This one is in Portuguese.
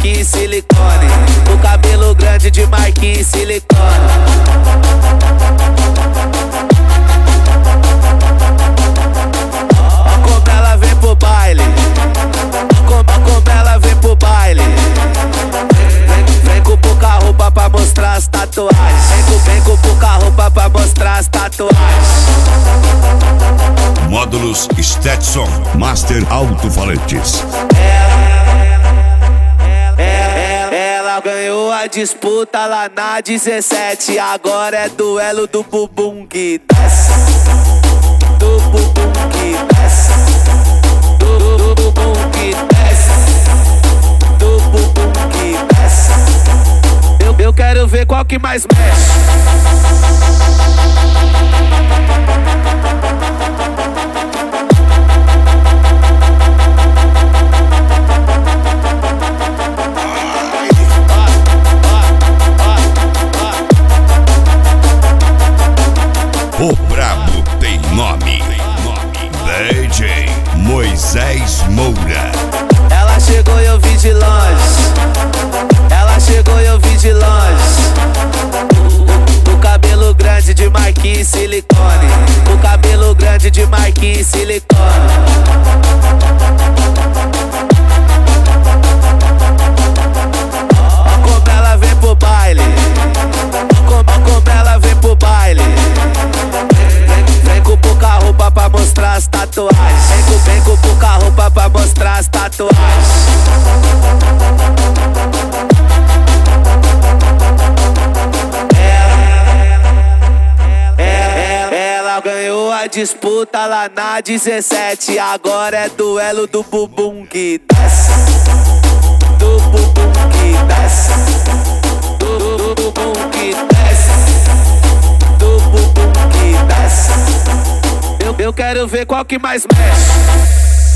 Marquinhos silicone. O cabelo grande de Marquinhos silicone. Como ela vem pro baile, como ela vem pro baile. Vem com pouca roupa pra mostrar as tatuagens. Vem com pouca roupa pra mostrar as tatuagens. Módulos Stetson Master Alto-Falantes. Ela ganhou a disputa lá na 17. Agora é duelo do bumbum que desce. Do bumbum que desce. Do bumbum que desce. Do bumbum que desce. Eu quero ver qual que mais mexe. O brabo tem nome. DJ Moisés Moura. Ela chegou e eu vi de longe. Ela chegou e eu vi de longe. O cabelo grande de Marquinhos silicone. O cabelo grande de Marquinhos silicone. Como ela vem pro baile. Como ela vem pro baile. Vem com pouca roupa pra mostrar as tatuagens. Vem com pouca roupa pra mostrar as tatuagens. Ela ganhou a disputa lá na 17. Agora é duelo do bumbum que desce. Do bumbum que desce. Do bumbum que desce. Do bumbum que desce. Eu quero ver qual que mais mexe.